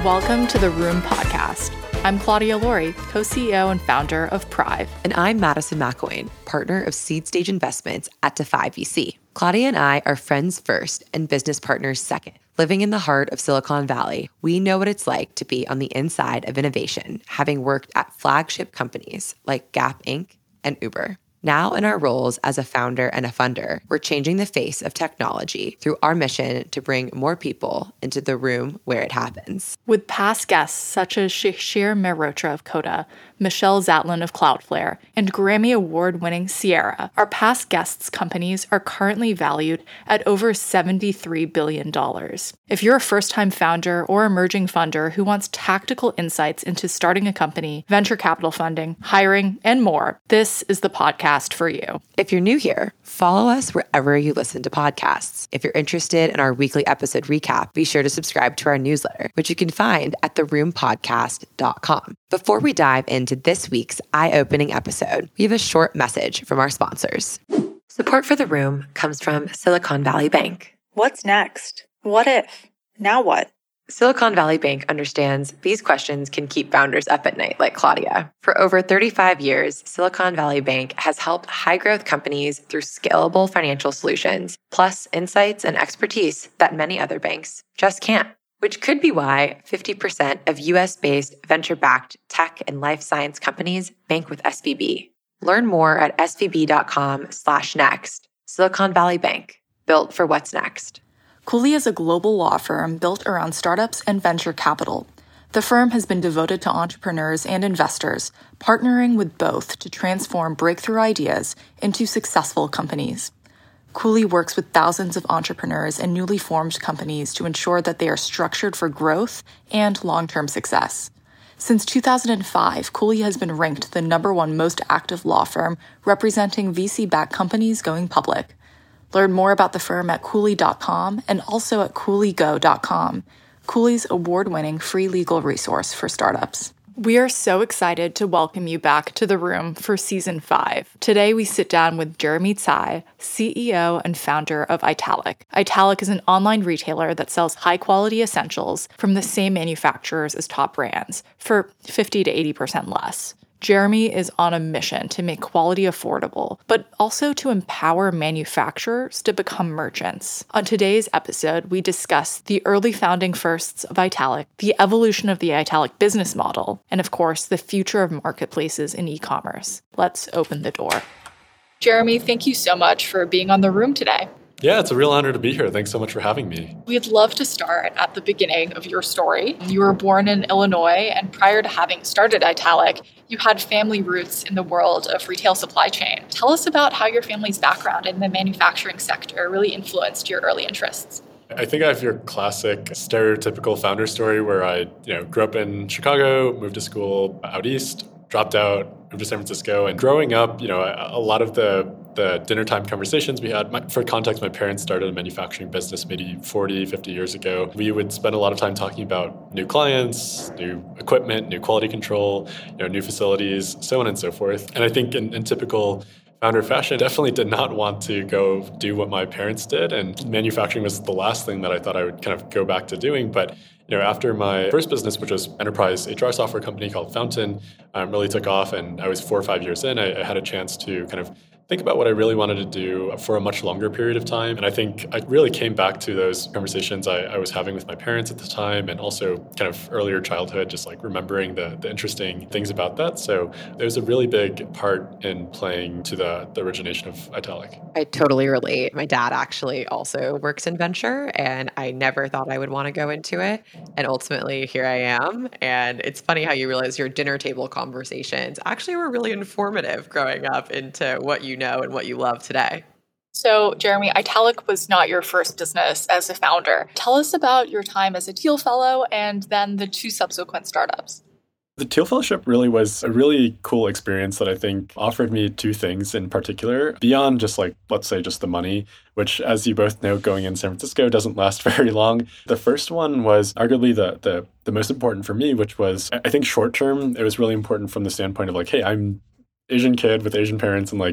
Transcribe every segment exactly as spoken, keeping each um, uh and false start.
Welcome to the Room Podcast. I'm Claudia Laurie, co-C E O and founder of Prive. And I'm Madison McElwain, partner of Seed Stage Investments at Defy V C. Claudia and I are friends first and business partners second. Living in the heart of Silicon Valley, we know what it's like to be on the inside of innovation, having worked at flagship companies like Gap Incorporated and Uber. Now in our roles as a founder and a funder, we're changing the face of technology through our mission to bring more people into the room where it happens. With past guests such as Shishir Mehrotra of Coda, Michelle Zatlyn of Cloudflare, and Grammy Award-winning Sierra, our past guests' companies are currently valued at over seventy-three billion dollars. If you're a first-time founder or emerging funder who wants tactical insights into starting a company, venture capital funding, hiring, and more, this is the podcast for you. If you're new here, follow us wherever you listen to podcasts. If you're interested in our weekly episode recap, be sure to subscribe to our newsletter, which you can find at the room podcast dot com. Before we dive into this week's eye-opening episode, we have a short message from our sponsors. Support for The Room comes from Silicon Valley Bank. What's next? What if? Now what? Silicon Valley Bank understands these questions can keep founders up at night, like Claudia. For over thirty-five years, Silicon Valley Bank has helped high-growth companies through scalable financial solutions, plus insights and expertise that many other banks just can't. Which could be why fifty percent of U S-based venture-backed tech and life science companies bank with S V B. Learn more at svb.com slash next. Silicon Valley Bank, built for what's next. Cooley is a global law firm built around startups and venture capital. The firm has been devoted to entrepreneurs and investors, partnering with both to transform breakthrough ideas into successful companies. Cooley works with thousands of entrepreneurs and newly formed companies to ensure that they are structured for growth and long-term success. Since two thousand five, Cooley has been ranked the number one most active law firm representing V C-backed companies going public. Learn more about the firm at cooley dot com and also at cooley go dot com, Cooley's award-winning free legal resource for startups. We are so excited to welcome you back to The Room for Season five. Today, we sit down with Jeremy Tsai, C E O and founder of Italic. Italic is an online retailer that sells high-quality essentials from the same manufacturers as top brands for fifty to eighty percent less. Jeremy is on a mission to make quality affordable, but also to empower manufacturers to become merchants. On today's episode, we discuss the early founding firsts of Italic, the evolution of the Italic business model, and of course, the future of marketplaces in e-commerce. Let's open the door. Jeremy, thank you so much for being on The Room today. Yeah, it's a real honor to be here. Thanks so much for having me. We'd love to start at the beginning of your story. You were born in Illinois, and prior to having started Italic, you had family roots in the world of retail supply chain. Tell us about how your family's background in the manufacturing sector really influenced your early interests. I think I have your classic stereotypical founder story where I, you know, grew up in Chicago, moved to school out east, dropped out, moved to San Francisco. And growing up, you know, a, a lot of the the dinner time conversations we had, my, for context, my parents started a manufacturing business maybe forty, fifty years ago. We would spend a lot of time talking about new clients, new equipment, new quality control, you know, new facilities, so on and so forth. And I think in, in typical founder fashion, definitely did not want to go do what my parents did. And manufacturing was the last thing that I thought I would kind of go back to doing. But you know, after my first business, which was enterprise H R software company called Fountain, um, really took off, and I was four or five years in, I, I had a chance to kind of think about what I really wanted to do for a much longer period of time. And I think I really came back to those conversations I, I was having with my parents at the time, and also kind of earlier childhood, just like remembering the, the interesting things about that. So it was a really big part in playing to the, the origination of Italic. I totally relate. My dad actually also works in venture, and I never thought I would want to go into it. And ultimately, here I am. And it's funny how you realize your dinner table conversations actually were really informative growing up into what you know and what you love today. So, Jeremy, Italic was not your first business as a founder. Tell us about your time as a Teal Fellow and then the two subsequent startups. The Teal Fellowship really was a really cool experience that I think offered me two things in particular, beyond just like, let's say, just the money, which, as you both know, going in San Francisco doesn't last very long. The first one was arguably the the, the most important for me, which was, I think short term, it was really important from the standpoint of like, hey, I'm Asian kid with Asian parents, and like,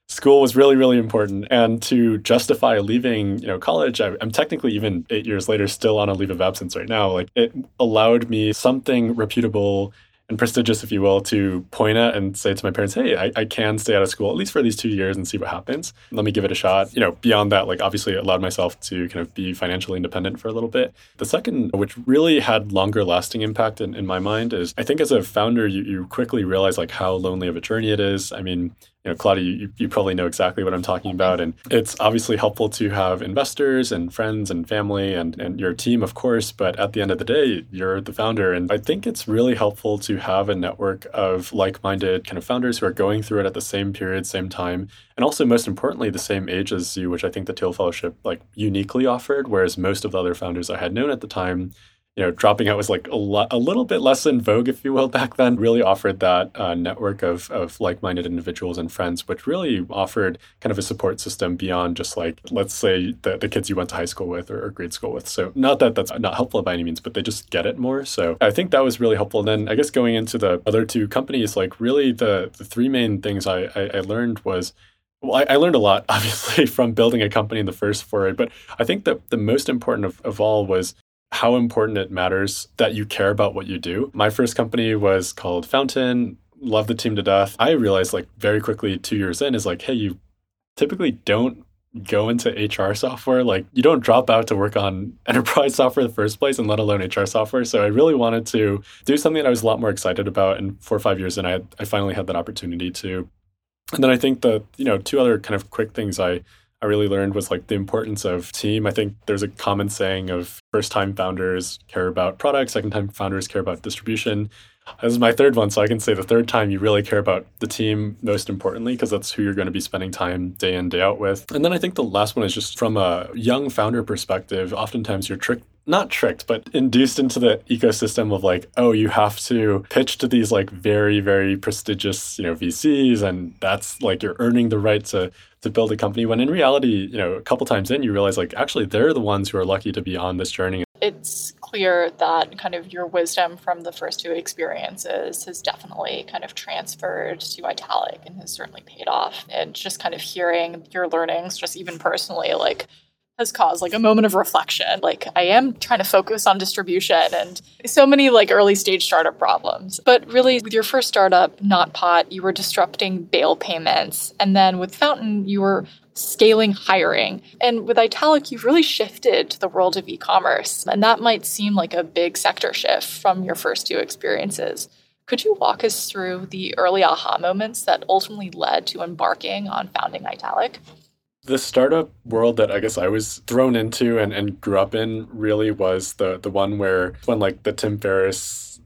school was really, really important. And to justify leaving, you know, college, I, I'm technically even eight years later still on a leave of absence right now. Like it allowed me something reputable and prestigious, if you will, to point at and say to my parents, hey, I, I can stay out of school at least for these two years and see what happens. Let me give it a shot. You know, beyond that, like obviously it allowed myself to kind of be financially independent for a little bit. The second, which really had longer lasting impact in, in my mind, is I think as a founder, you, you quickly realize like how lonely of a journey it is. I mean, you know, Claudia, you, you probably know exactly what I'm talking about. And it's obviously helpful to have investors and friends and family and, and your team, of course. But at the end of the day, you're the founder. And I think it's really helpful to have a network of like-minded kind of founders who are going through it at the same period, same time. And also, most importantly, the same age as you, which I think the Thiel Fellowship like uniquely offered, whereas most of the other founders I had known at the time, you know, dropping out was like a, lo- a little bit less in vogue, if you will, back then, really offered that uh, network of, of like-minded individuals and friends, which really offered kind of a support system beyond just like, let's say, the, the kids you went to high school with or, or grade school with. So not that that's not helpful by any means, but they just get it more. So I think that was really helpful. And then I guess going into the other two companies, like really the, the three main things I, I, I learned was, well, I, I learned a lot, obviously, from building a company in the first foray. But I think that the most important of, of all was how important it matters that you care about what you do. My first company was called Fountain, loved the team to death. I realized like very quickly two years in is like, hey, you typically don't go into H R software. Like you don't drop out to work on enterprise software in the first place and let alone H R software. So I really wanted to do something that I was a lot more excited about. And four or five years in, I, had, I finally had that opportunity to. And then I think the, you know, two other kind of quick things I I really learned was like the importance of team. I think there's a common saying of first-time founders care about product, second-time founders care about distribution. This is my third one, so I can say the third time you really care about the team most importantly, because that's who you're going to be spending time day in, day out with. And then I think the last one is just from a young founder perspective, oftentimes you're tricked, not tricked, but induced into the ecosystem of like, oh, you have to pitch to these like very, very prestigious, you know, V Cs, and that's like you're earning the right to to build a company, when in reality, you know, a couple times in, you realize like actually they're the ones who are lucky to be on this journey. It's clear that kind of your wisdom from the first two experiences has definitely kind of transferred to Italic and has certainly paid off. And just kind of hearing your learnings, just even personally, like has caused like a moment of reflection. Like I am trying to focus on distribution and so many like early stage startup problems. But really with your first startup, NotPot, you were disrupting bail payments. And then with Fountain, you were scaling hiring. And with Italic, you've really shifted to the world of e-commerce. And that might seem like a big sector shift from your first two experiences. Could you walk us through the early aha moments that ultimately led to embarking on founding Italic? The startup world that I guess I was thrown into and, and grew up in really was the the one where when like the Tim Ferriss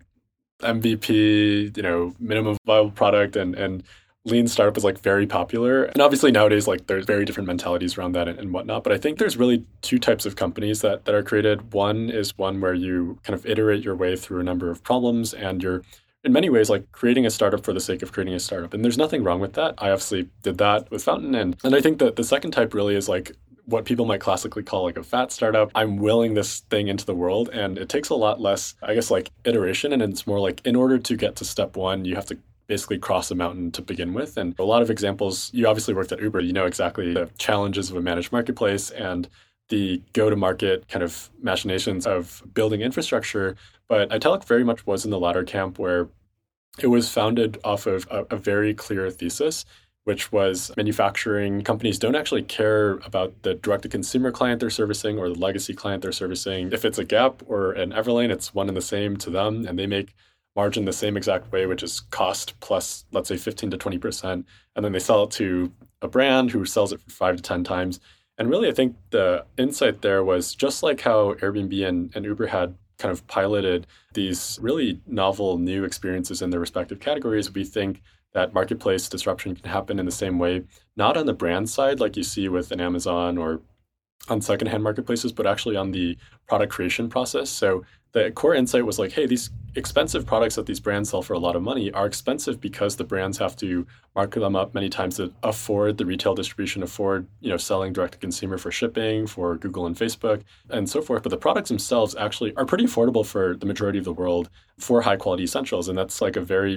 M V P, you know, minimum viable product and and lean startup is like very popular. And obviously nowadays, like there's very different mentalities around that and, and whatnot. But I think there's really two types of companies that, that are created. One is one where you kind of iterate your way through a number of problems and you're in many ways like creating a startup for the sake of creating a startup. And there's nothing wrong with that. I obviously did that with Fountain. And, and I think that the second type really is like what people might classically call like a fat startup. I'm willing this thing into the world and it takes a lot less, I guess, like iteration. And it's more like in order to get to step one, you have to basically cross a mountain to begin with. And a lot of examples, you obviously worked at Uber, you know exactly the challenges of a managed marketplace and the go-to-market kind of machinations of building infrastructure. But Italic very much was in the latter camp where it was founded off of a, a very clear thesis, which was manufacturing companies don't actually care about the direct-to-consumer client they're servicing or the legacy client they're servicing. If it's a Gap or an Everlane, it's one and the same to them, and they make margin the same exact way, which is cost plus, let's say, fifteen to twenty percent. And then they sell it to a brand who sells it for five to ten times. And really, I think the insight there was just like how Airbnb and, and Uber had kind of piloted these really novel new experiences in their respective categories, we think that marketplace disruption can happen in the same way, not on the brand side like you see with an Amazon or on secondhand marketplaces, but actually on the product creation process. So the core insight was like, hey, these expensive products that these brands sell for a lot of money are expensive because the brands have to market them up many times to afford the retail distribution, afford, you know, selling direct to consumer for shipping, for Google and Facebook and so forth. But the products themselves actually are pretty affordable for the majority of the world for high quality essentials. And that's like a very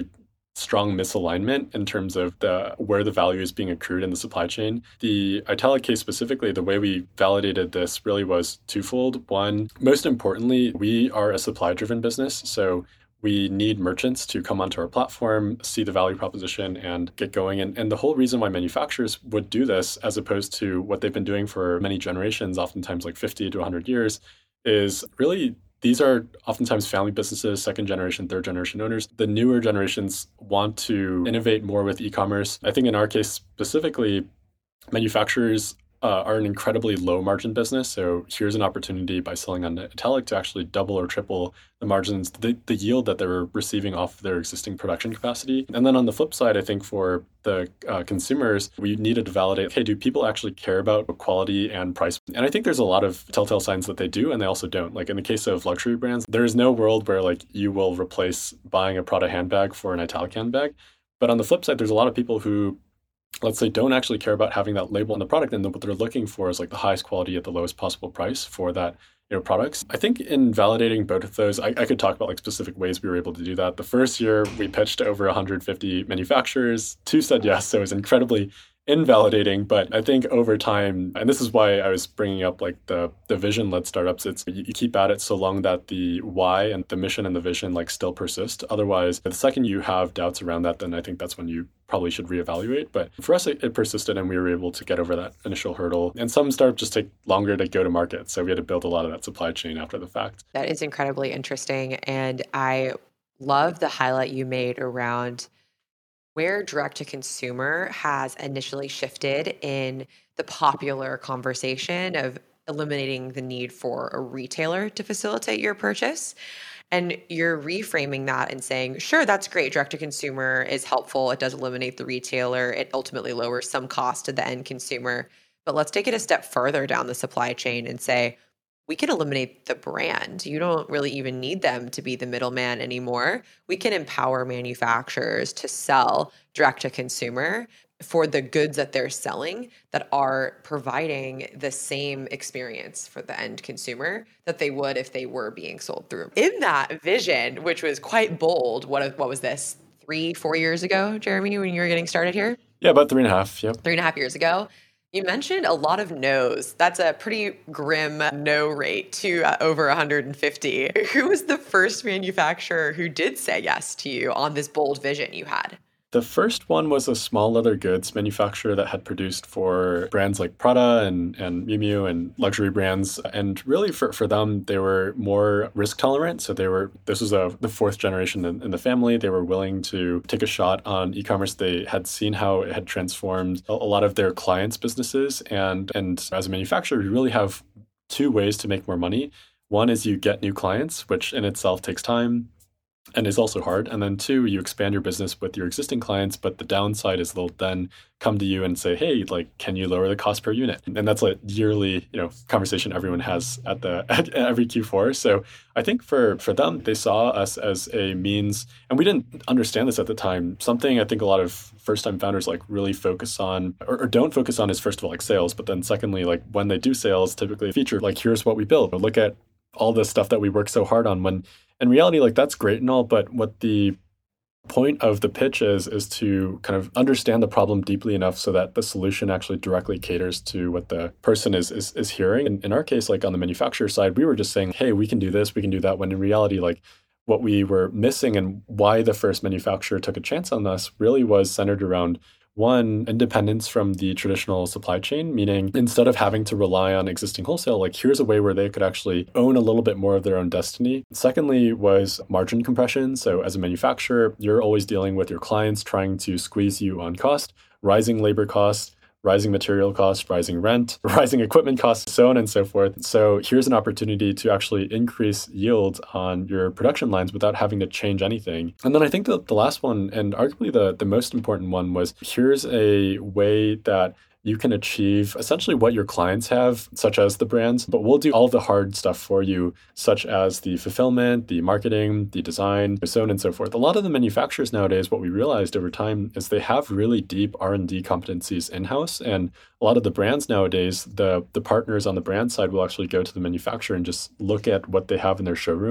strong misalignment in terms of the where the value is being accrued in the supply chain. The Italic case specifically, the way we validated this really was twofold. One, most importantly, we are a supply-driven business, so we need merchants to come onto our platform, see the value proposition, and get going. And, and the whole reason why manufacturers would do this, as opposed to what they've been doing for many generations, oftentimes like fifty to one hundred years, is really these are oftentimes family businesses, second generation, third generation owners. The newer generations want to innovate more with e-commerce. I think in our case specifically, manufacturers uh, are an incredibly low margin business. So here's an opportunity by selling on Italic to actually double or triple the margins, the, the yield that they're receiving off their existing production capacity. And then on the flip side, I think for the uh, consumers, we needed to validate, hey, do people actually care about quality and price? And I think there's a lot of telltale signs that they do, and they also don't. Like in the case of luxury brands, there is no world where like you will replace buying a Prada handbag for an Italic handbag. But on the flip side, there's a lot of people who, let's say, don't actually care about having that label on the product, and what they're looking for is like the highest quality at the lowest possible price for that, you know, products. I think in validating both of those, I, I could talk about like specific ways we were able to do that. The first year we pitched to over one hundred fifty manufacturers. Two said yes, so it was incredibly invalidating. But I think over time, and this is why I was bringing up like the the vision-led startups, it's you, you keep at it so long that the why and the mission and the vision like still persist. Otherwise, the second you have doubts around that, then I think that's when you probably should reevaluate. But for us, it, it persisted, and we were able to get over that initial hurdle. And some startups just take longer to go to market. So we had to build a lot of that supply chain after the fact. That is incredibly interesting. And I love the highlight you made around where direct-to-consumer has initially shifted in the popular conversation of eliminating the need for a retailer to facilitate your purchase. And you're reframing that and saying, sure, that's great. Direct-to-consumer is helpful. It does eliminate the retailer. It ultimately lowers some cost to the end consumer. But let's take it a step further down the supply chain and say, we can eliminate the brand. You don't really even need them to be the middleman anymore. We can empower manufacturers to sell direct to consumer for the goods that they're selling that are providing the same experience for the end consumer that they would if they were being sold through. In that vision, which was quite bold, what, what was this, three, four years ago, Jeremy, when you were getting started here? Yeah, about three and a half, yep. Three and a half years ago. You mentioned a lot of no's. That's a pretty grim no rate to uh, over one hundred fifty. Who was the first manufacturer who did say yes to you on this bold vision you had? The first one was a small leather goods manufacturer that had produced for brands like Prada and, and Miu Miu and luxury brands. And really for, for them, they were more risk tolerant. So they were, this was a, the fourth generation in, in the family. They were willing to take a shot on e-commerce. They had seen how it had transformed a, a lot of their clients' businesses. And, and as a manufacturer, you really have two ways to make more money. One is you get new clients, which in itself takes time and is also hard. And then two, you expand your business with your existing clients, but the downside is they'll then come to you and say, hey, like, can you lower the cost per unit? And that's a yearly, you know, conversation everyone has at the at every Q four. So I think for, for them, they saw us as a means, and we didn't understand this at the time. Something I think a lot of first-time founders like really focus on or, or don't focus on is first of all, like sales. But then secondly, like when they do sales, typically a feature like, here's what we build. Look at all the stuff that we worked so hard on. When in reality, like that's great and all, but what the point of the pitch is, is to kind of understand the problem deeply enough so that the solution actually directly caters to what the person is is, is hearing. And in our case, like on the manufacturer side, we were just saying, hey, we can do this, we can do that. When in reality, like what we were missing and why the first manufacturer took a chance on us really was centered around one, independence from the traditional supply chain, meaning instead of having to rely on existing wholesale, like here's a way where they could actually own a little bit more of their own destiny. Secondly was margin compression. So as a manufacturer, you're always dealing with your clients trying to squeeze you on cost, rising labor costs, rising material costs, rising rent, rising equipment costs, so on and so forth. So here's an opportunity to actually increase yield on your production lines without having to change anything. And then I think that the last one, and arguably the, the most important one, was here's a way that you can achieve essentially what your clients have, such as the brands, but we'll do all the hard stuff for you, such as the fulfillment, the marketing, the design, so on and so forth. A lot of the manufacturers nowadays, what we realized over time is they have really deep R and D competencies in-house. And a lot of the brands nowadays, the, the partners on the brand side will actually go to the manufacturer and just look at what they have in their showroom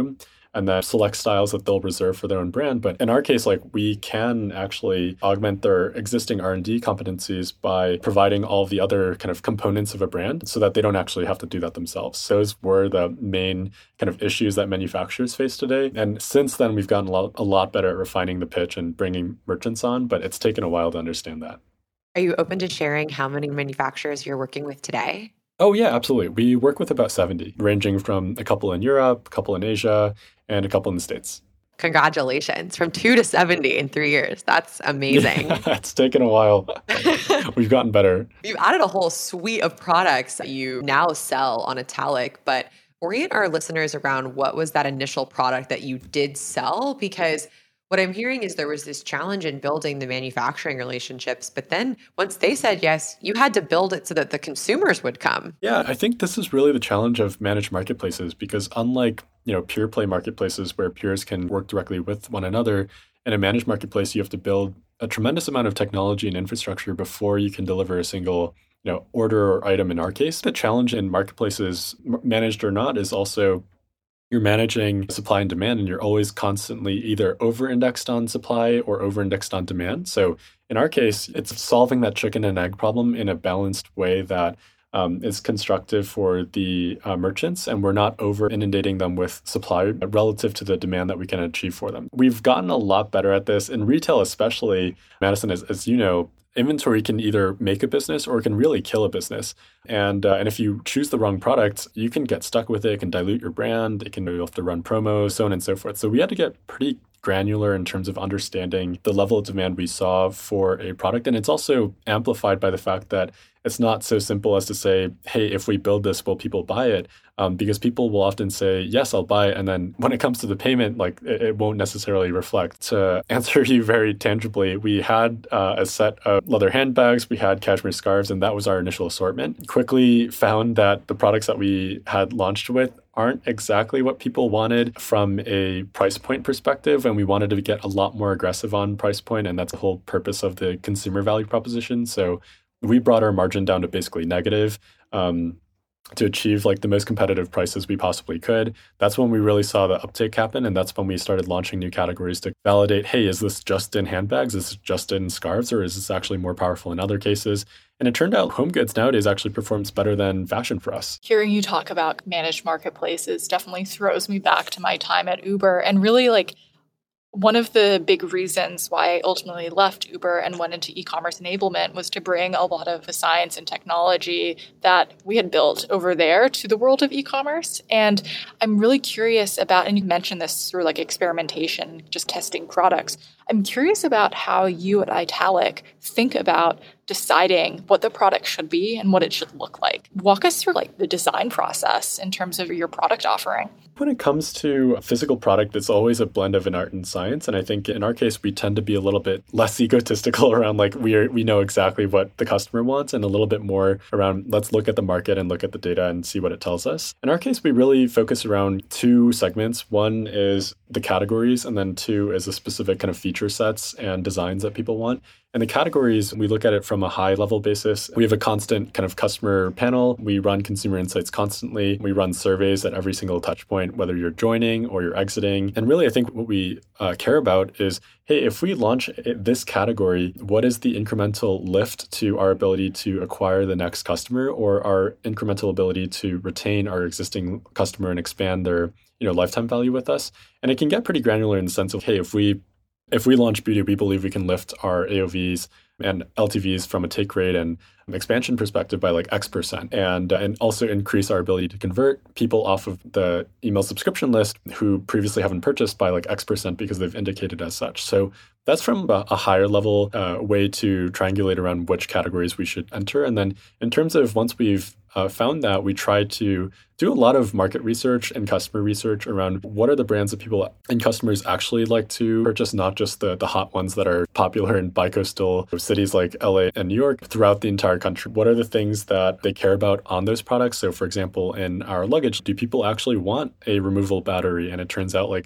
and then select styles that they'll reserve for their own brand. But in our case, like we can actually augment their existing R and D competencies by providing all the other kind of components of a brand so that they don't actually have to do that themselves. Those were the main kind of issues that manufacturers face today. And since then, we've gotten a lot, a lot better at refining the pitch and bringing merchants on, but it's taken a while to understand that. Are you open to sharing how many manufacturers you're working with today? Oh, yeah, absolutely. We work with about seventy, ranging from a couple in Europe, a couple in Asia, and a couple in the States. Congratulations. From two to seventy in three years. That's amazing. Yeah, it's taken a while. We've gotten better. You've added a whole suite of products that you now sell on Italic, but orient our listeners around what was that initial product that you did sell? Because what I'm hearing is there was this challenge in building the manufacturing relationships, but then once they said yes, you had to build it so that the consumers would come. Yeah, I think this is really the challenge of managed marketplaces, because unlike, you know, pure play marketplaces where peers can work directly with one another, in a managed marketplace, you have to build a tremendous amount of technology and infrastructure before you can deliver a single, you know, order or item in our case. The challenge in marketplaces, managed or not, is also you're managing supply and demand, and you're always constantly either over-indexed on supply or over-indexed on demand. So in our case, it's solving that chicken and egg problem in a balanced way that um, is constructive for the uh, merchants, and we're not over-inundating them with supply relative to the demand that we can achieve for them. We've gotten a lot better at this. In retail especially, Madison, as, as you know, inventory can either make a business or it can really kill a business. And uh, and if you choose the wrong product, you can get stuck with it. It can dilute your brand. It can you have to run promos, so on and so forth. So we had to get pretty granular in terms of understanding the level of demand we saw for a product. And it's also amplified by the fact that it's not so simple as to say, hey, if we build this, will people buy it? Um, because people will often say, yes, I'll buy it. And then when it comes to the payment, like it, it won't necessarily reflect. To answer you very tangibly, we had uh, a set of leather handbags, we had cashmere scarves, and that was our initial assortment. Quickly found that the products that we had launched with aren't exactly what people wanted from a price point perspective. And we wanted to get a lot more aggressive on price point. And that's the whole purpose of the consumer value proposition. So we brought our margin down to basically negative um, to achieve like the most competitive prices we possibly could. That's when we really saw the uptake happen. And that's when we started launching new categories to validate, hey, is this just in handbags? Is this just in scarves? Or is this actually more powerful in other cases? And it turned out home goods nowadays actually performs better than fashion for us. Hearing you talk about managed marketplaces definitely throws me back to my time at Uber. And really, like, one of the big reasons why I ultimately left Uber and went into e-commerce enablement was to bring a lot of the science and technology that we had built over there to the world of e-commerce. And I'm really curious about, and you mentioned this through like experimentation, just testing products. I'm curious about how you at Italic think about deciding what the product should be and what it should look like. Walk us through like the design process in terms of your product offering. When it comes to a physical product, it's always a blend of an art and science. And I think in our case, we tend to be a little bit less egotistical around like we are, we know exactly what the customer wants, and a little bit more around let's look at the market and look at the data and see what it tells us. In our case, we really focus around two segments. One is the categories, and then two is a specific kind of feature sets and designs that people want. And the categories, we look at it from a high level basis. We have a constant kind of customer panel. We run consumer insights constantly. We run surveys at every single touch point, whether you're joining or you're exiting. And really, I think what we uh, care about is, hey, if we launch this category, what is the incremental lift to our ability to acquire the next customer, or our incremental ability to retain our existing customer and expand their, you know, lifetime value with us? And it can get pretty granular in the sense of, hey, if we If we launch beauty, we believe we can lift our A O Vs and L T Vs from a take rate and expansion perspective by like X percent, and uh, and also increase our ability to convert people off of the email subscription list who previously haven't purchased by like X percent because they've indicated as such. So that's from a, a higher level uh, way to triangulate around which categories we should enter. And then in terms of once we've uh, found that, we try to do a lot of market research and customer research around what are the brands that people and customers actually like to purchase, not just the, the hot ones that are popular in bi-coastal cities like L A and New York, throughout the entire country. What are the things that they care about on those products? So for example, in our luggage, do people actually want a removable battery? And it turns out like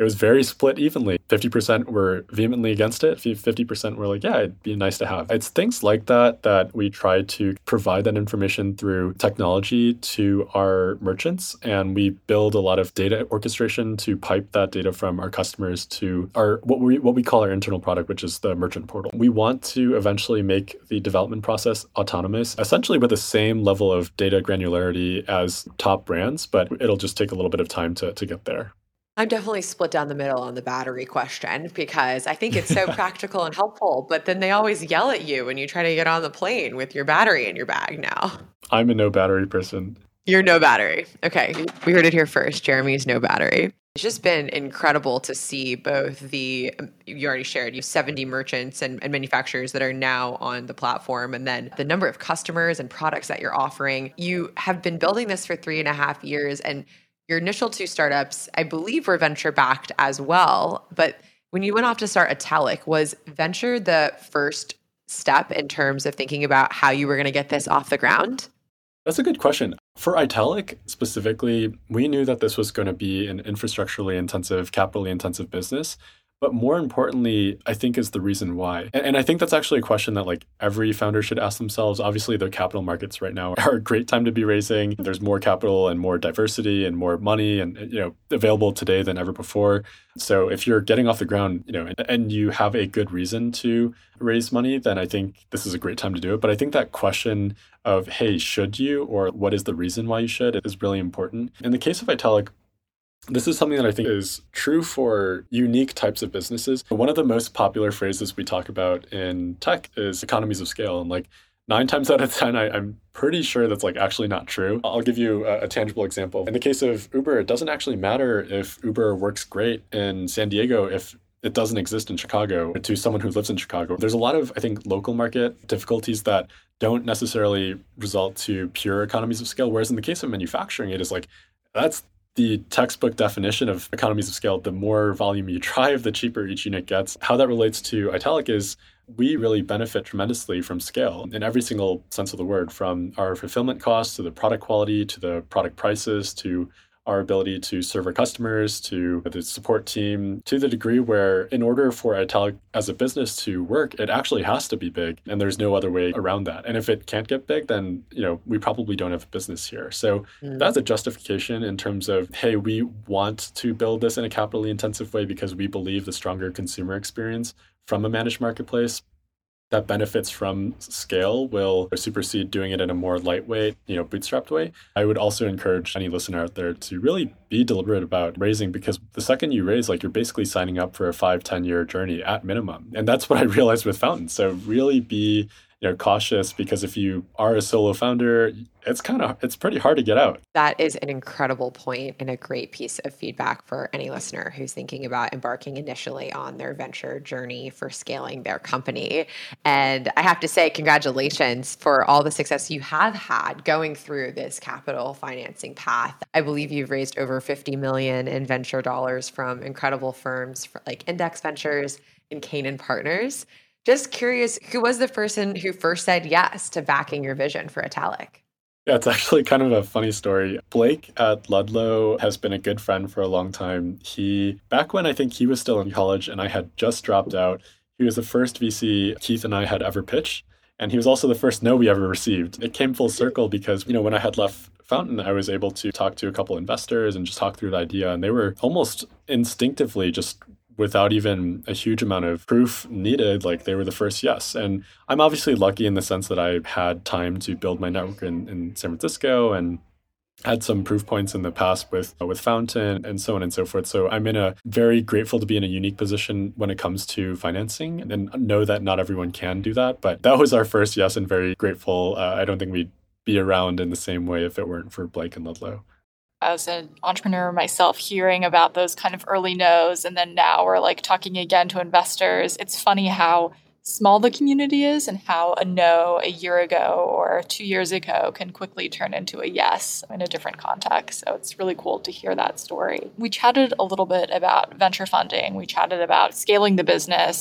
it was very split evenly. fifty percent were vehemently against it. fifty percent were like, yeah, it'd be nice to have. It's things like that that we try to provide that information through technology to our merchants. And we build a lot of data orchestration to pipe that data from our customers to our what we what we call our internal product, which is the merchant portal. We want to eventually make the development process autonomous, essentially with the same level of data granularity as top brands, but it'll just take a little bit of time to, to get there. I'm definitely split down the middle on the battery question because I think it's so practical and helpful, but then they always yell at you when you try to get on the plane with your battery in your bag now. I'm a no battery person. You're no battery. Okay. We heard it here first. Jeremy's no battery. It's just been incredible to see both the, you already shared, you seventy merchants and, and manufacturers that are now on the platform, and then the number of customers and products that you're offering. You have been building this for three and a half years, and your initial two startups, I believe, were venture-backed as well. But when you went off to start Italic, was venture the first step in terms of thinking about how you were going to get this off the ground? That's a good question. For Italic specifically, we knew that this was going to be an infrastructurally intensive, capitally intensive business. But more importantly, I think is the reason why. And, and I think that's actually a question that like every founder should ask themselves. Obviously, the capital markets right now are a great time to be raising. There's more capital and more diversity and more money and you know available today than ever before. So if you're getting off the ground, you know, and, and you have a good reason to raise money, then I think this is a great time to do it. But I think that question of, hey, should you, or what is the reason why you should, is really important. In the case of Italic, this is something that I think is true for unique types of businesses. One of the most popular phrases we talk about in tech is economies of scale. And like nine times out of ten, I, I'm pretty sure that's like actually not true. I'll give you a, a tangible example. In the case of Uber, it doesn't actually matter if Uber works great in San Diego if it doesn't exist in Chicago to someone who lives in Chicago. There's a lot of, I think, local market difficulties that don't necessarily result to pure economies of scale. Whereas in the case of manufacturing, it is like, that's the textbook definition of economies of scale. The more volume you drive, the cheaper each unit gets. How that relates to Italic is we really benefit tremendously from scale in every single sense of the word, from our fulfillment costs to the product quality, to the product prices, to our ability to serve our customers, to the support team, to the degree where in order for Italic as a business to work, it actually has to be big, and there's no other way around that. And if it can't get big, then you know we probably don't have a business here. So mm. that's a justification in terms of, hey, we want to build this in a capitally intensive way because we believe the stronger consumer experience from a managed marketplace that benefits from scale will supersede doing it in a more lightweight, you know, bootstrapped way. I would also encourage any listener out there to really be deliberate about raising, because the second you raise, like you're basically signing up for a five, ten year journey at minimum. And that's what I realized with Fountain. So really be you know, cautious, because if you are a solo founder, it's kind of, it's pretty hard to get out. That is an incredible point and a great piece of feedback for any listener who's thinking about embarking initially on their venture journey for scaling their company. And I have to say, congratulations for all the success you have had going through this capital financing path. I believe you've raised over fifty million dollars in venture dollars from incredible firms like Index Ventures and Canaan Partners. Just curious, who was the person who first said yes to backing your vision for Italic? Yeah, it's actually kind of a funny story. Blake at Ludlow has been a good friend for a long time. He, back when I think he was still in college and I had just dropped out, he was the first V C Keith and I had ever pitched. And he was also the first no we ever received. It came full circle because, you know, when I had left Fountain, I was able to talk to a couple investors and just talk through the idea. And they were almost instinctively just without even a huge amount of proof needed, like they were the first yes. And I'm obviously lucky in the sense that I had time to build my network in, in San Francisco and had some proof points in the past with with Fountain and so on and so forth. So I'm in a very grateful to be in a unique position when it comes to financing, and know that not everyone can do that. But that was our first yes, and very grateful. Uh, I don't think we'd be around in the same way if it weren't for Blake and Ludlow. As an entrepreneur myself, hearing about those kind of early no's, and then now we're like talking again to investors. It's funny how small the community is and how a no a year ago or two years ago can quickly turn into a yes in a different context. So it's really cool to hear that story. We chatted a little bit about venture funding. We chatted about scaling the business.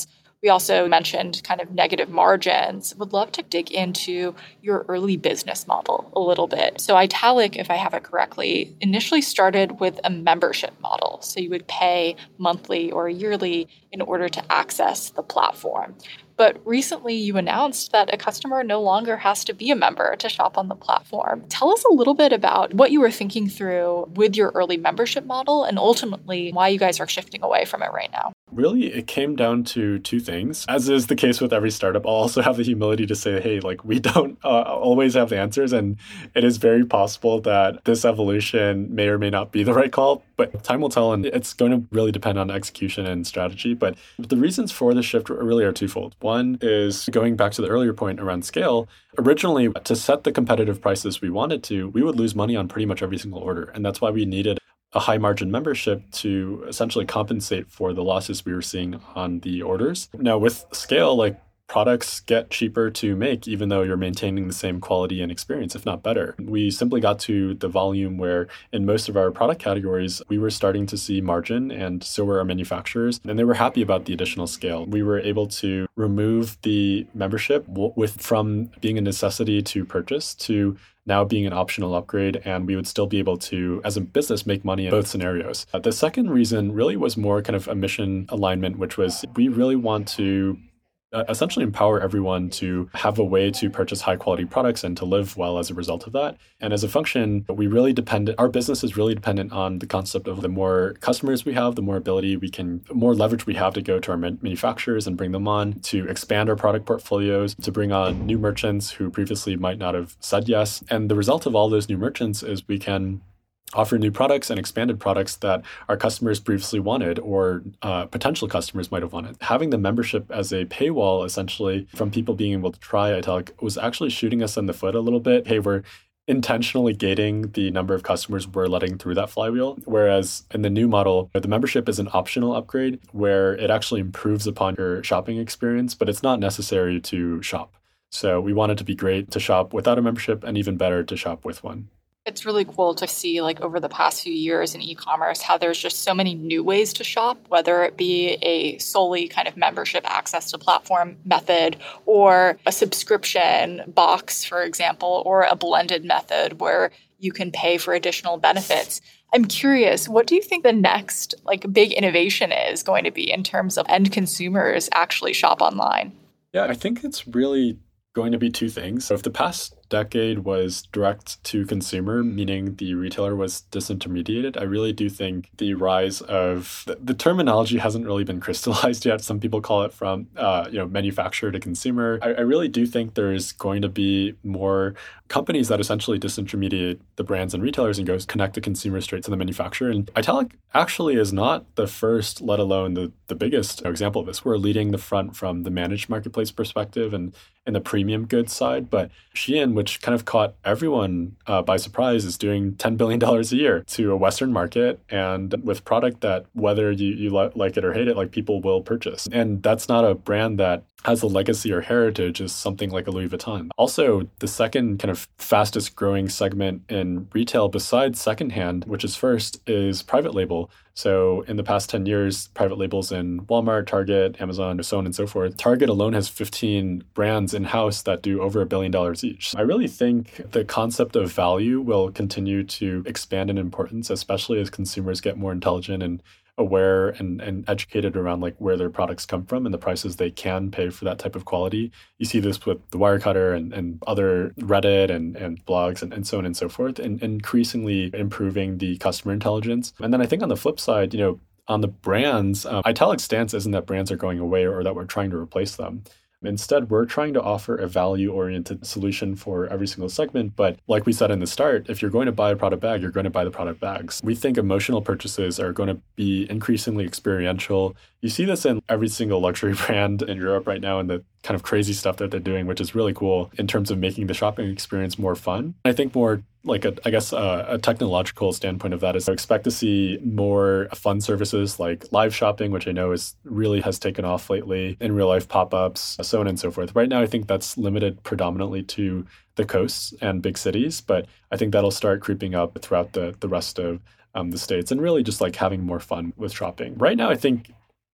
We also mentioned kind of negative margins. Would love to dig into your early business model a little bit. So Italic, if I have it correctly, initially started with a membership model. So you would pay monthly or yearly in order to access the platform. But recently you announced that a customer no longer has to be a member to shop on the platform. Tell us a little bit about what you were thinking through with your early membership model and ultimately why you guys are shifting away from it right now. Really, it came down to two things. As is the case with every startup, I'll also have the humility to say, hey, like we don't uh, always have the answers. And it is very possible that this evolution may or may not be the right call, but time will tell. And it's going to really depend on execution and strategy. But the reasons for the shift really are twofold. One is going back to the earlier point around scale. Originally, to set the competitive prices we wanted to, we would lose money on pretty much every single order. And that's why we needed a high margin membership to essentially compensate for the losses we were seeing on the orders. Now with scale, like products get cheaper to make, even though you're maintaining the same quality and experience, if not better. We simply got to the volume where in most of our product categories, we were starting to see margin, and so were our manufacturers, and they were happy about the additional scale. We were able to remove the membership with from being a necessity to purchase to now being an optional upgrade, and we would still be able to, as a business, make money in both scenarios. Uh, the second reason really was more kind of a mission alignment, which was we really want to uh, essentially empower everyone to have a way to purchase high quality products and to live well as a result of that. And as a function, we really depend, our business is really dependent on the concept of the more customers we have, the more ability we can, more leverage we have to go to our manufacturers and bring them on, to expand our product portfolios, to bring on new merchants who previously might not have said yes. And the result of all those new merchants is we can offer new products and expanded products that our customers previously wanted or uh, potential customers might have wanted. Having the membership as a paywall, essentially, from people being able to try Italic was actually shooting us in the foot a little bit. Hey, we're intentionally gating the number of customers we're letting through that flywheel. Whereas in the new model, the membership is an optional upgrade where it actually improves upon your shopping experience, but it's not necessary to shop. So we want it to be great to shop without a membership and even better to shop with one. It's really cool to see, like, over the past few years in e-commerce, how there's just so many new ways to shop, whether it be a solely kind of membership access to platform method or a subscription box, for example, or a blended method where you can pay for additional benefits. I'm curious, what do you think the next like big innovation is going to be in terms of end consumers actually shop online? Yeah, I think it's really going to be two things. So if the past decade was direct to consumer, meaning the retailer was disintermediated, I really do think the rise of the, the terminology hasn't really been crystallized yet. Some people call it from uh, you know manufacturer to consumer. I, I really do think there's going to be more companies that essentially disintermediate the brands and retailers and go connect the consumer straight to the manufacturer. And Italic actually is not the first, let alone the, the biggest example of this. We're leading the front from the managed marketplace perspective and in the premium goods side, but Shein, which kind of caught everyone uh, by surprise, is doing ten billion dollars a year to a Western market and with product that whether you, you li- like it or hate it, like people will purchase. And that's not a brand that has a legacy or heritage as something like a Louis Vuitton. Also, the second kind of fastest growing segment in retail besides secondhand, which is first, is private label. So in the past ten years, private labels in Walmart, Target, Amazon, so on and so forth. Target alone has fifteen brands in-house that do over a billion dollars each. I really think the concept of value will continue to expand in importance, especially as consumers get more intelligent and aware and, and educated around like where their products come from and the prices they can pay for that type of quality. You see this with the Wirecutter and, and other Reddit and, and blogs and, and so on and so forth, and increasingly improving the customer intelligence. And then I think on the flip side, you know, on the brands, um, Italic's stance isn't that brands are going away or that we're trying to replace them. Instead, we're trying to offer a value-oriented solution for every single segment. But like we said in the start, if you're going to buy a product bag, you're going to buy the product bags. We think emotional purchases are going to be increasingly experiential. You see this in every single luxury brand in Europe right now and the kind of crazy stuff that they're doing, which is really cool in terms of making the shopping experience more fun. I think more like a, I guess a, a technological standpoint of that is I expect to see more fun services like live shopping, which I know is really has taken off lately, in real life pop-ups, so on and so forth. Right now, I think that's limited predominantly to the coasts and big cities, but I think that'll start creeping up throughout the, the rest of um, the States and really just like having more fun with shopping. Right now, I think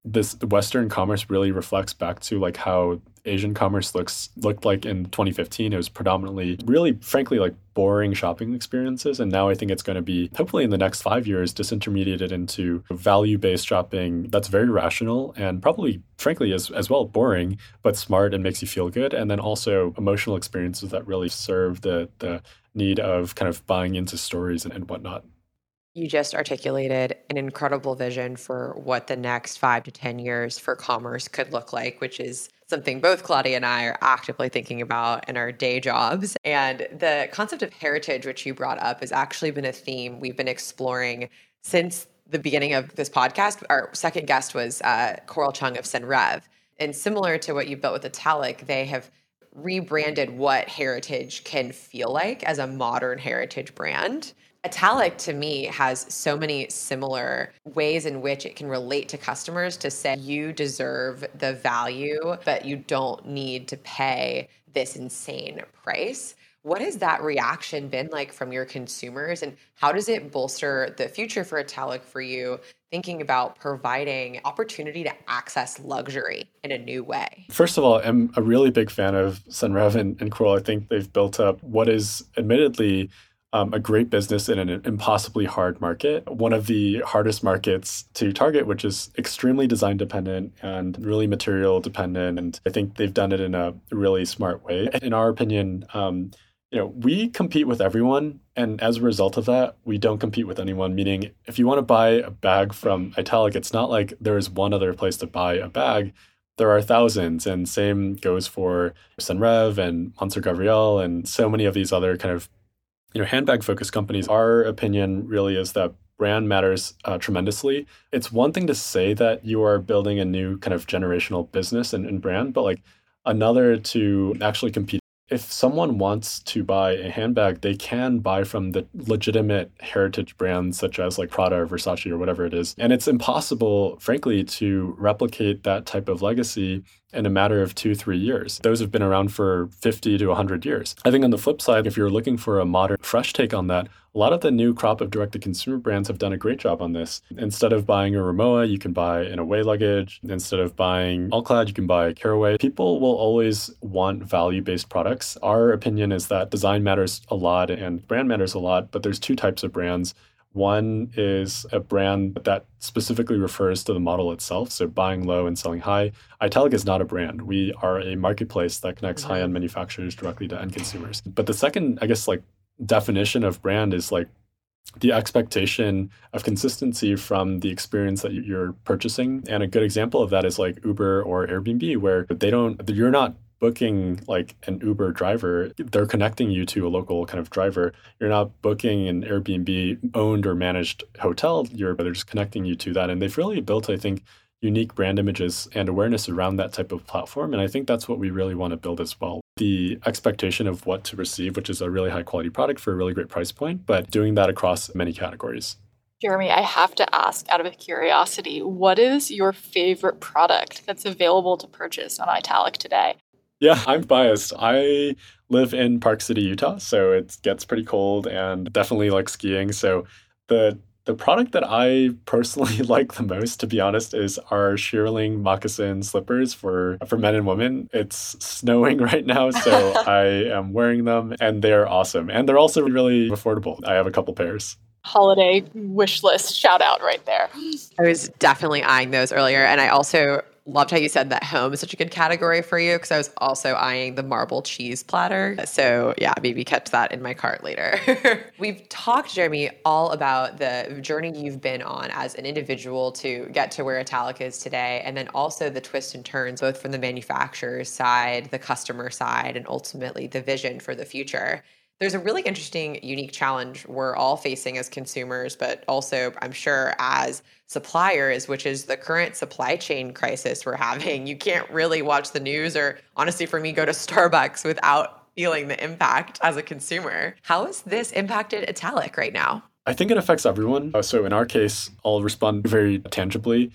this Western commerce really reflects back to like how Asian commerce looks looked like in twenty fifteen. It was predominantly really, frankly, like boring shopping experiences. And now I think it's going to be, hopefully in the next five years, disintermediated into value-based shopping that's very rational and probably, frankly, as, as well boring, but smart and makes you feel good. And then also emotional experiences that really serve the, the need of kind of buying into stories and, and whatnot. You just articulated an incredible vision for what the next five to ten years for commerce could look like, which is something both Claudia and I are actively thinking about in our day jobs. And the concept of heritage, which you brought up, has actually been a theme we've been exploring since the beginning of this podcast. Our second guest was uh, Coral Chung of Senreve. And similar to what you built with Italic, they have rebranded what heritage can feel like as a modern heritage brand. Italic, to me, has so many similar ways in which it can relate to customers to say you deserve the value, but you don't need to pay this insane price. What has that reaction been like from your consumers, and how does it bolster the future for Italic for you, thinking about providing opportunity to access luxury in a new way? First of all, I'm a really big fan of Senreve and, and Coral. I think they've built up what is admittedly Um, a great business in an impossibly hard market, one of the hardest markets to target, which is extremely design dependent and really material dependent. And I think they've done it in a really smart way. In our opinion, um, you know, we compete with everyone. And as a result of that, we don't compete with anyone, meaning if you want to buy a bag from Italic, it's not like there is one other place to buy a bag. There are thousands, and same goes for Senreve and Monsieur Gabriel and so many of these other kind of You know, handbag-focused companies. Our opinion really is that brand matters uh, tremendously. It's one thing to say that you are building a new kind of generational business and, and brand, but like another to actually compete. If someone wants to buy a handbag, they can buy from the legitimate heritage brands such as like Prada or Versace or whatever it is. And it's impossible, frankly, to replicate that type of legacy in a matter of two, three years. Those have been around for fifty to one hundred years. I think on the flip side, if you're looking for a modern, fresh take on that, a lot of the new crop of direct-to-consumer brands have done a great job on this. Instead of buying a Rimowa, you can buy an Away luggage. Instead of buying Allclad, you can buy Caraway. People will always want value-based products. Our opinion is that design matters a lot and brand matters a lot, but there's two types of brands. One is a brand that specifically refers to the model itself, so buying low and selling high. Italic is not a brand. We are a marketplace that connects mm-hmm. high-end manufacturers directly to end consumers. But the second, I guess, like definition of brand is like the expectation of consistency from the experience that you're purchasing. And a good example of that is like Uber or Airbnb, where they don't, you're not booking like an Uber driver, they're connecting you to a local kind of driver. You're not booking an Airbnb owned or managed hotel, you're, they're just connecting you to that. And they've really built, I think, unique brand images and awareness around that type of platform. And I think that's what we really want to build as well. The expectation of what to receive, which is a really high quality product for a really great price point, but doing that across many categories. Jeremy, I have to ask out of curiosity, what is your favorite product that's available to purchase on Italic today? Yeah, I'm biased. I live in Park City, Utah, so it gets pretty cold and definitely like skiing. So the the product that I personally like the most, to be honest, is our shearling moccasin slippers for, for men and women. It's snowing right now, so I am wearing them and they're awesome. And they're also really affordable. I have a couple pairs. Holiday wish list shout out right there. I was definitely eyeing those earlier. And I also loved how you said that home is such a good category for you, because I was also eyeing the marble cheese platter. So yeah, maybe catch that in my cart later. We've talked, Jeremy, all about the journey you've been on as an individual to get to where Italic is today, and then also the twists and turns, both from the manufacturer's side, the customer side, and ultimately the vision for the future. There's a really interesting, unique challenge we're all facing as consumers, but also, I'm sure, as suppliers, which is the current supply chain crisis we're having. You can't really watch the news or, honestly, for me, go to Starbucks without feeling the impact as a consumer. How has this impacted Italic right now? I think it affects everyone. So in our case, I'll respond very tangibly.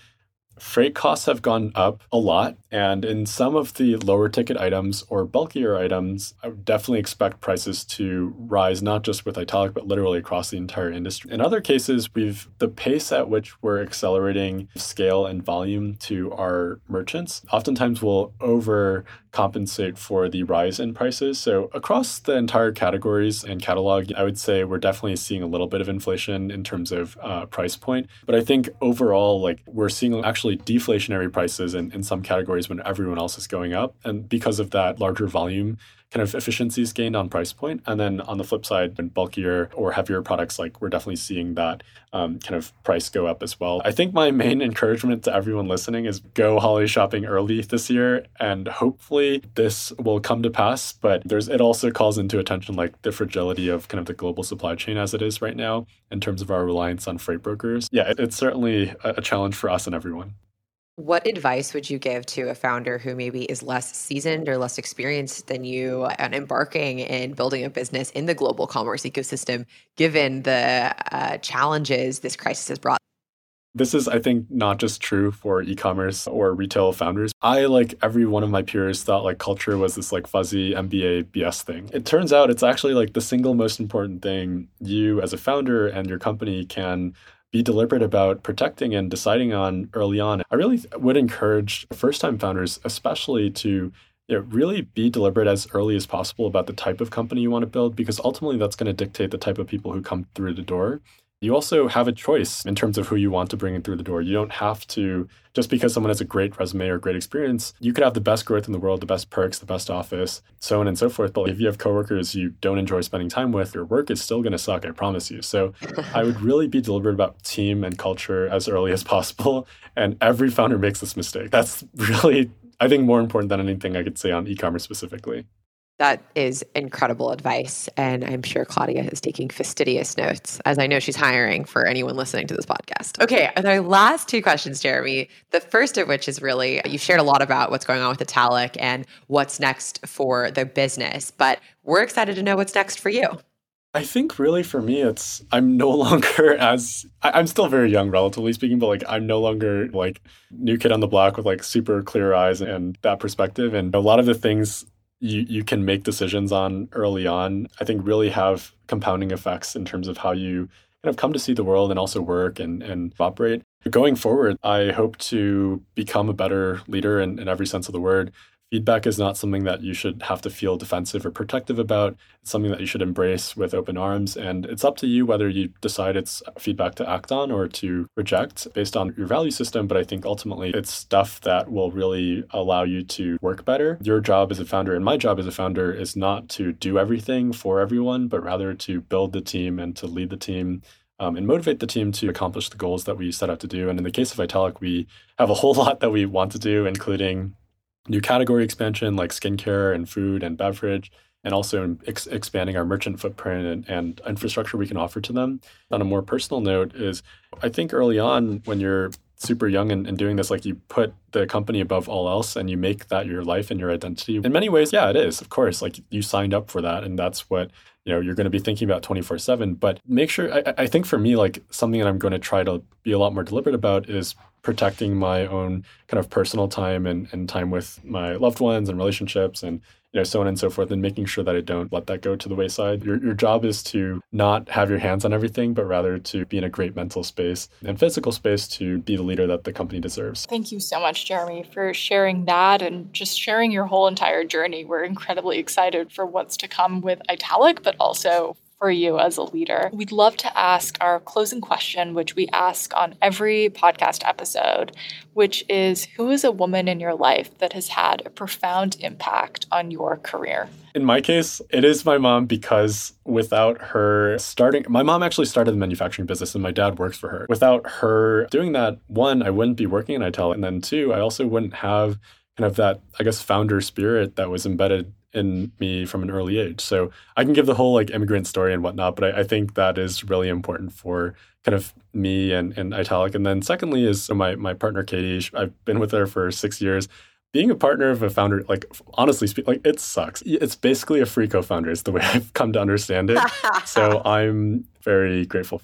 Freight costs have gone up a lot, and in some of the lower ticket items or bulkier items, I would definitely expect prices to rise, not just with Italic, but literally across the entire industry. In other cases, we've the pace at which we're accelerating scale and volume to our merchants oftentimes will overcompensate for the rise in prices. So across the entire categories and catalog, I would say we're definitely seeing a little bit of inflation in terms of uh, price point. But I think overall, like we're seeing actually deflationary prices in, in some categories when everyone else is going up. And because of that larger volume, kind of efficiencies gained on price point. And then on the flip side, in bulkier or heavier products, like we're definitely seeing that um, kind of price go up as well. I think my main encouragement to everyone listening is go holiday shopping early this year, and hopefully this will come to pass. But there's it also calls into attention like the fragility of kind of the global supply chain as it is right now in terms of our reliance on freight brokers. Yeah, it, it's certainly a, a challenge for us and everyone. What advice would you give to a founder who maybe is less seasoned or less experienced than you and embarking in building a business in the global commerce ecosystem, given the uh, challenges this crisis has brought? This is, I think, not just true for e-commerce or retail founders. I, like every one of my peers, thought like culture was this like fuzzy M B A B S thing. It turns out it's actually like the single most important thing you as a founder and your company can be deliberate about protecting and deciding on early on. I really would encourage first-time founders, especially to you know, really be deliberate as early as possible about the type of company you want to build, because ultimately that's going to dictate the type of people who come through the door. You also have a choice in terms of who you want to bring in through the door. You don't have to, just because someone has a great resume or great experience, you could have the best growth in the world, the best perks, the best office, so on and so forth. But if you have coworkers you don't enjoy spending time with, your work is still going to suck, I promise you. So I would really be deliberate about team and culture as early as possible. And every founder makes this mistake. That's really, I think, more important than anything I could say on e-commerce specifically. That is incredible advice. And I'm sure Claudia is taking fastidious notes, as I know she's hiring for anyone listening to this podcast. Okay, our last two questions, Jeremy. The first of which is really, you shared a lot about what's going on with Italic and what's next for the business, but we're excited to know what's next for you. I think really for me, it's, I'm no longer as, I, I'm still very young, relatively speaking, but like I'm no longer like new kid on the block with like super clear eyes and that perspective. And a lot of the things you you can make decisions on early on, I think really have compounding effects in terms of how you kind of come to see the world and also work and, and operate. Going forward, I hope to become a better leader in, in every sense of the word. Feedback is not something that you should have to feel defensive or protective about. It's something that you should embrace with open arms. And it's up to you whether you decide it's feedback to act on or to reject based on your value system. But I think ultimately it's stuff that will really allow you to work better. Your job as a founder and my job as a founder is not to do everything for everyone, but rather to build the team and to lead the team. Um, and motivate the team to accomplish the goals that we set out to do. And in the case of Italic, we have a whole lot that we want to do, including new category expansion like skincare and food and beverage, and also ex- expanding our merchant footprint and, and infrastructure we can offer to them. On a more personal note is, I think early on when you're super young and, and doing this, like you put the company above all else and you make that your life and your identity. In many ways, yeah, it is. Of course, like you signed up for that and that's what you know you're going to be thinking about twenty-four seven. But make sure, I, I think for me, like something that I'm going to try to be a lot more deliberate about is protecting my own kind of personal time and, and time with my loved ones and relationships and you know so on and so forth, and making sure that I don't let that go to the wayside. Your your job is to not have your hands on everything, but rather to be in a great mental space and physical space to be the leader that the company deserves. Thank you so much, Jeremy, for sharing that and just sharing your whole entire journey. We're incredibly excited for what's to come with Italic, but also for you as a leader. We'd love to ask our closing question, which we ask on every podcast episode, which is, who is a woman in your life that has had a profound impact on your career? In my case, it is my mom, because without her starting, my mom actually started the manufacturing business and my dad works for her. Without her doing that, one, I wouldn't be working in Italic. And then two, I also wouldn't have kind of that, I guess, founder spirit that was embedded in me from an early age. So I can give the whole like immigrant story and whatnot, but I, I think that is really important for kind of me and, and Italic. And then secondly is my my partner, Katie. I've been with her for six years. Being a partner of a founder, like honestly speak, like it sucks. It's basically a free co-founder is the way I've come to understand it. So I'm very grateful for that.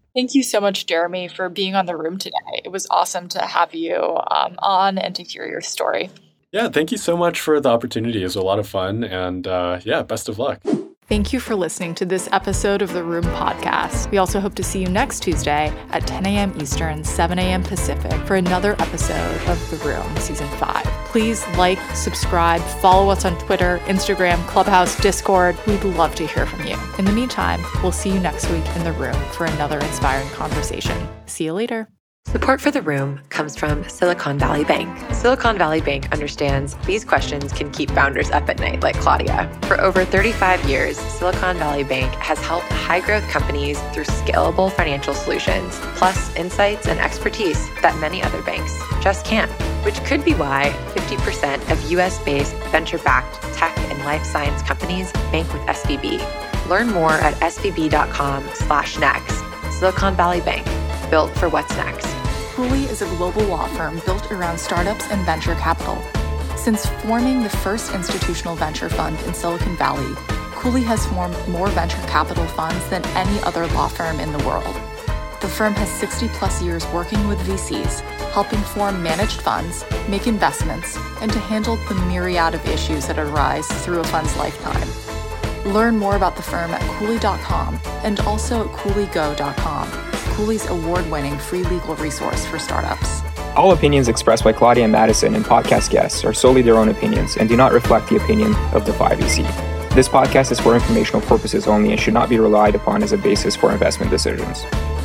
Thank you so much, Jeremy, for being on The Room today. It was awesome to have you um, on and to hear your story. Yeah, thank you so much for the opportunity. It was a lot of fun. And uh, yeah, best of luck. Thank you for listening to this episode of The Room podcast. We also hope to see you next Tuesday at ten a.m. Eastern, seven a.m. Pacific for another episode of The Room Season five. Please like, subscribe, follow us on Twitter, Instagram, Clubhouse, Discord. We'd love to hear from you. In the meantime, we'll see you next week in The Room for another inspiring conversation. See you later. Support for The Room comes from Silicon Valley Bank. Silicon Valley Bank understands these questions can keep founders up at night, like Claudia. For over thirty-five years, Silicon Valley Bank has helped high-growth companies through scalable financial solutions, plus insights and expertise that many other banks just can't, which could be why fifty percent of U S-based venture-backed tech and life science companies bank with S V B. Learn more at svb.com slash next. Silicon Valley Bank, built for what's next. Cooley is a global law firm built around startups and venture capital. Since forming the first institutional venture fund in Silicon Valley, Cooley has formed more venture capital funds than any other law firm in the world. The firm has sixty plus years working with V Cs, helping form managed funds, make investments, and to handle the myriad of issues that arise through a fund's lifetime. Learn more about the firm at Cooley dot com and also at Cooley Go dot com, Cooley's award-winning free legal resource for startups. All opinions expressed by Claudia and Madison and podcast guests are solely their own opinions and do not reflect the opinion of the five E C. This podcast is for informational purposes only and should not be relied upon as a basis for investment decisions.